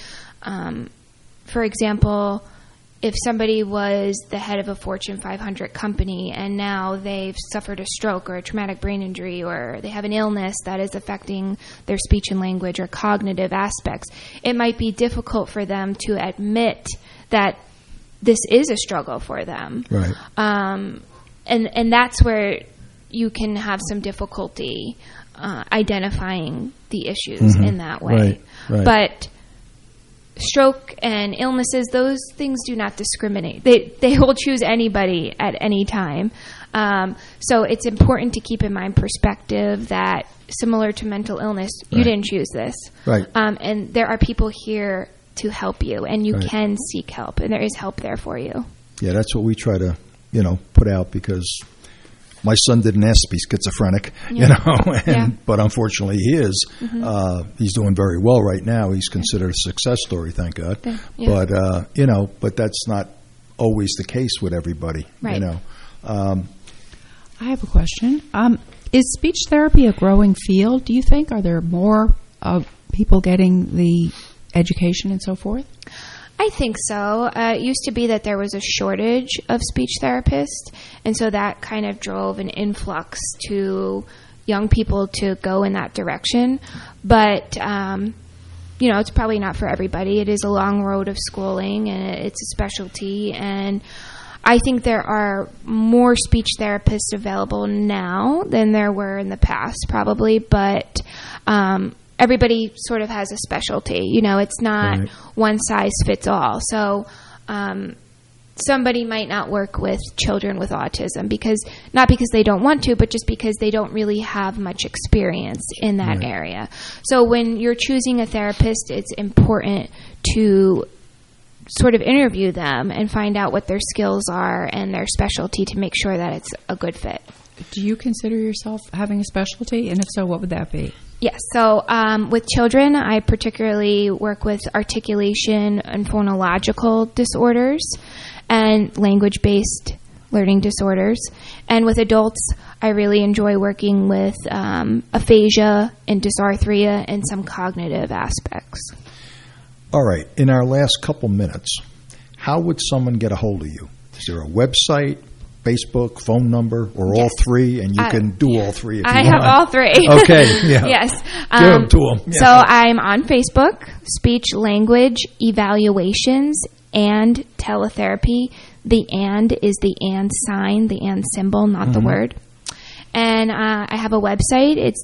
For example, if somebody was the head of a Fortune 500 company and now they've suffered a stroke or a traumatic brain injury, or they have an illness that is affecting their speech and language or cognitive aspects, it might be difficult for them to admit that this is a struggle for them. Right. And that's where you can have some difficulty identifying the issues in that way. Right. But stroke and illnesses, those things do not discriminate. They will choose anybody at any time. So it's important to keep in mind perspective that, similar to mental illness, you didn't choose this. Right. And there are people here to help you, and you can seek help, and there is help there for you. Yeah, that's what we try to, put out, because my son didn't ask to be schizophrenic, but unfortunately he is. He's doing very well right now. He's considered a success story, thank God. Yeah. But that's not always the case with everybody. Right. I have a question. Is speech therapy a growing field, do you think? Are there more people getting the education and so forth? I think so. It used to be that there was a shortage of speech therapists, and so that kind of drove an influx to young people to go in that direction. But, it's probably not for everybody. It is a long road of schooling, and it's a specialty. And I think there are more speech therapists available now than there were in the past, probably. But everybody sort of has a specialty. It's not one size fits all. So somebody might not work with children with autism not because they don't want to, but just because they don't really have much experience in that area. So when you're choosing a therapist, it's important to sort of interview them and find out what their skills are and their specialty to make sure that it's a good fit. Do you consider yourself having a specialty? And if so, what would that be? Yes. So with children, I particularly work with articulation and phonological disorders and language-based learning disorders. And with adults, I really enjoy working with aphasia and dysarthria and some cognitive aspects. All right. In our last couple minutes, how would someone get a hold of you? Is there a website, Facebook, phone number, or all three? And you can do all three if you want. I have all three. Okay, yeah. Yes. Give them to them. Yeah. So I'm on Facebook, Speech Language Evaluations and Teletherapy. The and is the and sign, the and symbol, not the word. And I have a website. It's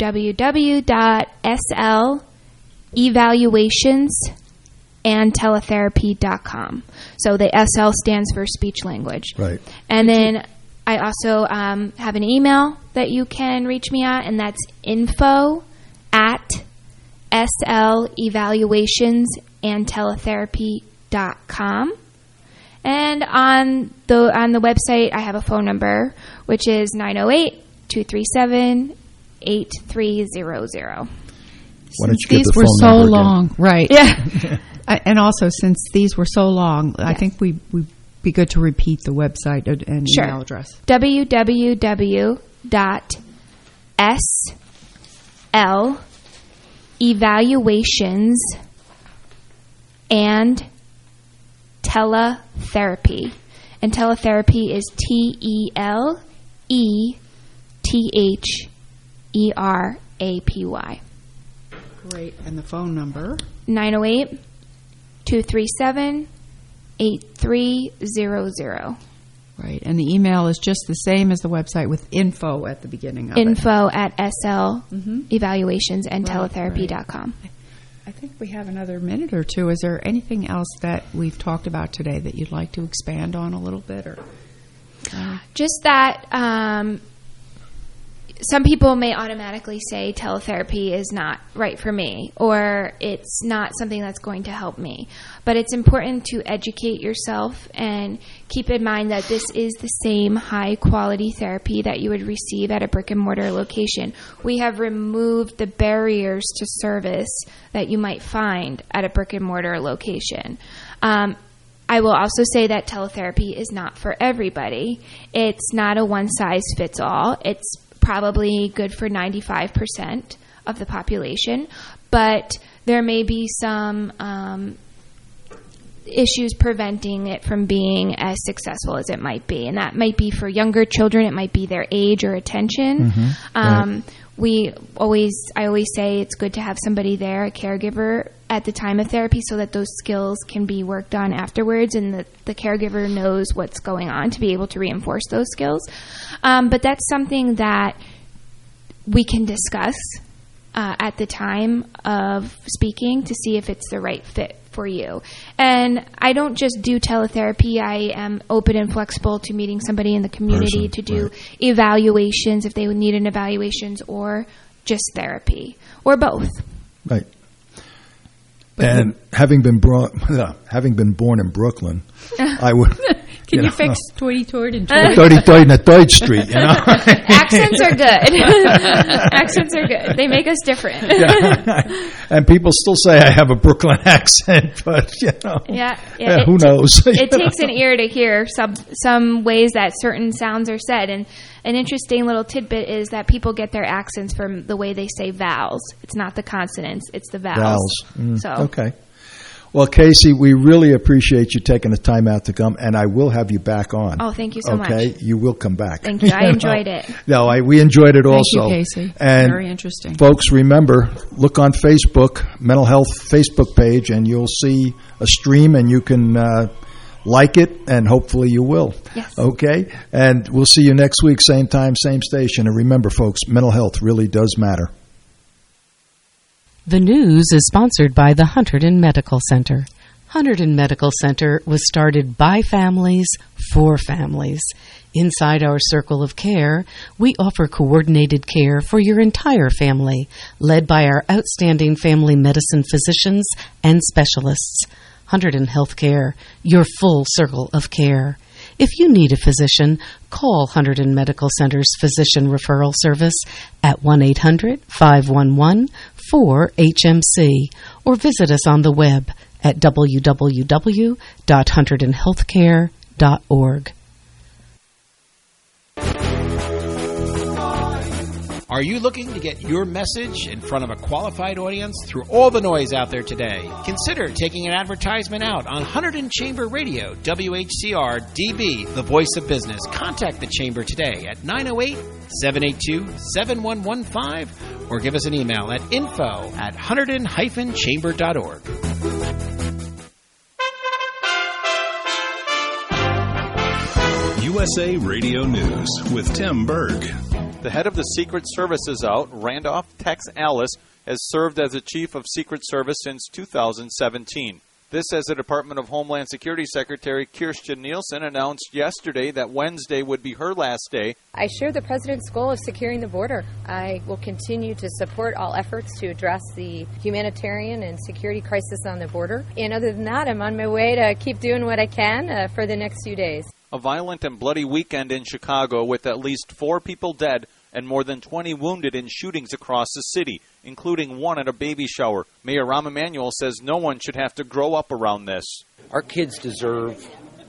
www.slevaluationsandteletherapy.com. So the SL stands for speech language. Right. And then I also have an email that you can reach me at, and that's info@slevaluationsandteletherapy.com. And on the website, I have a phone number, which is 908-237-8300. Why don't you These give the were phone so number long, again? right? Yeah. And also, since these were so long, I think we'd be good to repeat the website and Sure. email address. www.slevaluations&teletherapy. And teletherapy is TELETHERAPY. Great. And the phone number? 908-237-8300. Right. And the email is just the same as the website with info at the beginning of it. info@slevaluationsandteletherapy.com. I think we have another minute or two. Is there anything else that we've talked about today that you'd like to expand on a little bit? Or Just that some people may automatically say teletherapy is not right for me, or it's not something that's going to help me. But it's important to educate yourself and keep in mind that this is the same high-quality therapy that you would receive at a brick-and-mortar location. We have removed the barriers to service that you might find at a brick-and-mortar location. I will also say that teletherapy is not for everybody. It's not a one-size-fits-all. It's probably good for 95% of the population, but there may be some issues preventing it from being as successful as it might be, and that might be for younger children. It might be their age or attention. Right. I always say it's good to have somebody there, a caregiver, at the time of therapy, so that those skills can be worked on afterwards, and the caregiver knows what's going on to be able to reinforce those skills. But that's something that we can discuss at the time of speaking to see if it's the right fit for you. And I don't just do teletherapy. I am open and flexible to meeting somebody in the community to do evaluations if they would need an evaluations, or just therapy, or both. Right. And having been born in Brooklyn, I would. Can you fix Toity-Toid and Toity-Toid in Deutsch Street, you know? Accents are good. Accents are good. They make us different. Yeah. And people still say I have a Brooklyn accent, but, you know. Who knows? It takes an ear to hear some ways that certain sounds are said. And an interesting little tidbit is that people get their accents from the way they say vowels. It's not the consonants, it's the vowels. Okay. Well, Casey, we really appreciate you taking the time out to come, and I will have you back on. Oh, thank you so much. Okay, you will come back. Thank you. I enjoyed it. No, we enjoyed it also. Thank you, Casey. And very interesting. Folks, remember, look on Facebook, Mental Health Facebook page, and you'll see a stream, and you can like it, and hopefully you will. Yes. Okay? And we'll see you next week, same time, same station. And remember, folks, mental health really does matter. The news is sponsored by the Hunterdon Medical Center. Hunterdon Medical Center was started by families for families. Inside our circle of care, we offer coordinated care for your entire family, led by our outstanding family medicine physicians and specialists. Hunterdon Healthcare, your full circle of care. If you need a physician, call Hunterdon Medical Center's Physician Referral Service at 1-800-511-4HMC or visit us on the web at www.hunterdonhealthcare.org. Are you looking to get your message in front of a qualified audience through all the noise out there today? Consider taking an advertisement out on Hunterdon Chamber Radio, WHCR DB, the voice of business. Contact the Chamber today at 908-782-7115 or give us an email at info@hunterdon-chamber.org. USA Radio News with Tim Berg. The head of the Secret Service is out. Randolph Tex Alice has served as the chief of Secret Service since 2017. This as the Department of Homeland Security Secretary Kirstjen Nielsen announced yesterday that Wednesday would be her last day. I share the President's goal of securing the border. I will continue to support all efforts to address the humanitarian and security crisis on the border. And other than that, I'm on my way to keep doing what I can for the next few days. A violent and bloody weekend in Chicago with at least 4 people dead and more than 20 wounded in shootings across the city, including one at a baby shower. Mayor Rahm Emanuel says no one should have to grow up around this. Our kids deserve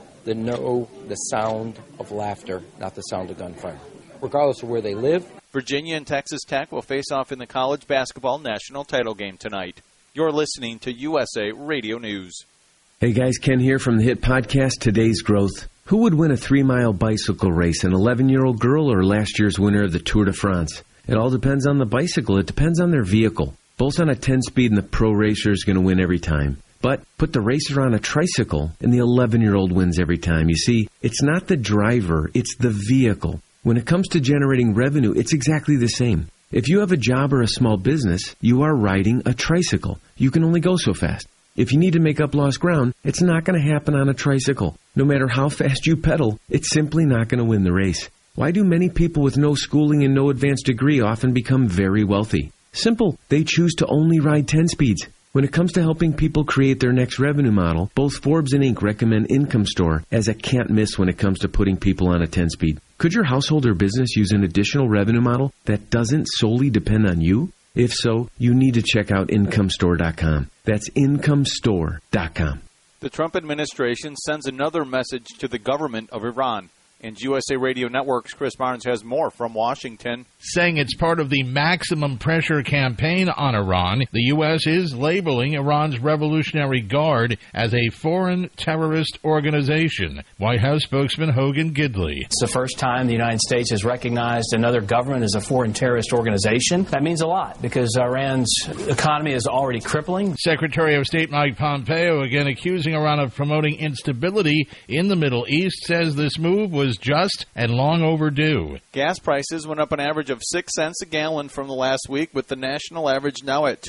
the sound of laughter, not the sound of gunfire, regardless of where they live. Virginia and Texas Tech will face off in the college basketball national title game tonight. You're listening to USA Radio News. Hey guys, Ken here from the hit podcast Today's Growth. Who would win a 3-mile bicycle race, an 11-year-old girl or last year's winner of the Tour de France? It all depends on the bicycle. It depends on their vehicle. Both on a 10-speed and the pro racer is going to win every time. But put the racer on a tricycle and the 11-year-old wins every time. You see, it's not the driver, it's the vehicle. When it comes to generating revenue, it's exactly the same. If you have a job or a small business, you are riding a tricycle. You can only go so fast. If you need to make up lost ground, it's not going to happen on a tricycle. No matter how fast you pedal, it's simply not going to win the race. Why do many people with no schooling and no advanced degree often become very wealthy? Simple. They choose to only ride 10 speeds. When it comes to helping people create their next revenue model, both Forbes and Inc. recommend Income Store as a can't miss when it comes to putting people on a 10-speed. Could your household or business use an additional revenue model that doesn't solely depend on you? If so, you need to check out IncomeStore.com. That's IncomeStore.com. The Trump administration sends another message to the government of Iran. And USA Radio Network's Chris Barnes has more from Washington. Saying it's part of the maximum pressure campaign on Iran, the U.S. is labeling Iran's Revolutionary Guard as a foreign terrorist organization. White House spokesman Hogan Gidley. It's the first time the United States has recognized another government as a foreign terrorist organization. That means a lot because Iran's economy is already crippling. Secretary of State Mike Pompeo, again accusing Iran of promoting instability in the Middle East, says this move was just and long overdue. Gas prices went up an average of 6 cents a gallon from the last week, with the national average now at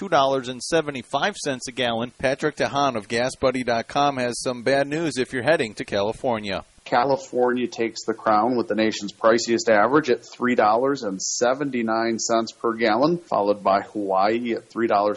$2.75 a gallon. Patrick DeHaan of GasBuddy.com has some bad news if you're heading to California. California takes the crown with the nation's priciest average at $3.79 per gallon, followed by Hawaii at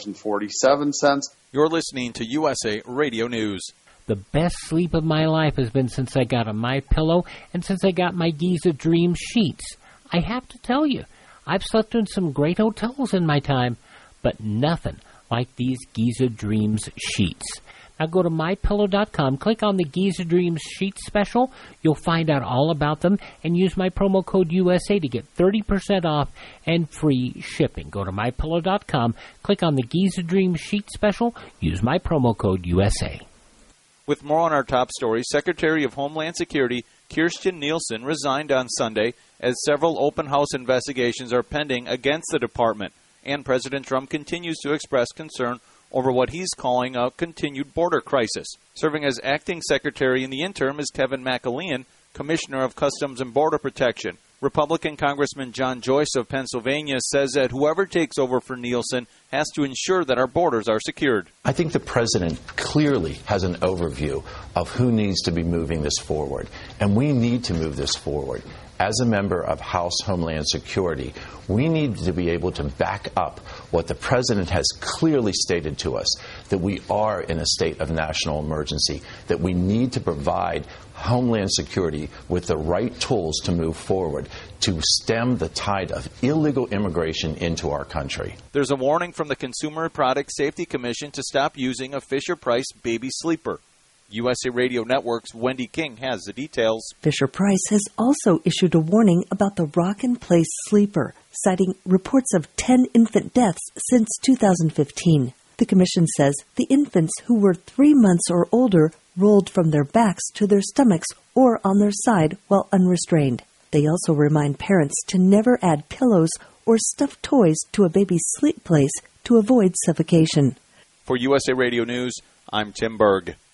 $3.47. You're listening to USA Radio News. The best sleep of my life has been since I got a MyPillow and since I got my Giza Dream sheets. I have to tell you, I've slept in some great hotels in my time, but nothing like these Giza Dreams sheets. Now go to MyPillow.com, click on the Giza Dreams sheet special. You'll find out all about them and use my promo code USA to get 30% off and free shipping. Go to MyPillow.com, click on the Giza Dreams sheet special, use my promo code USA. With more on our top story, Secretary of Homeland Security Kirstjen Nielsen resigned on Sunday as several open house investigations are pending against the department, and President Trump continues to express concern over what he's calling a continued border crisis. Serving as acting secretary in the interim is Kevin McAlean, Commissioner of Customs and Border Protection. Republican Congressman John Joyce of Pennsylvania says that whoever takes over for Nielsen has to ensure that our borders are secured. I think the president clearly has an overview of who needs to be moving this forward, and we need to move this forward. As a member of House Homeland Security, we need to be able to back up what the president has clearly stated to us, that we are in a state of national emergency, that we need to provide Homeland Security with the right tools to move forward to stem the tide of illegal immigration into our country. There's a warning from the Consumer Product Safety Commission to stop using a Fisher-Price baby sleeper. USA Radio Network's Wendy King has the details. Fisher-Price has also issued a warning about the Rock-and-Place sleeper, citing reports of 10 infant deaths since 2015. The commission says the infants who were 3 months or older rolled from their backs to their stomachs or on their side while unrestrained. They also remind parents to never add pillows or stuffed toys to a baby's sleep place to avoid suffocation. For USA Radio News, I'm Tim Berg.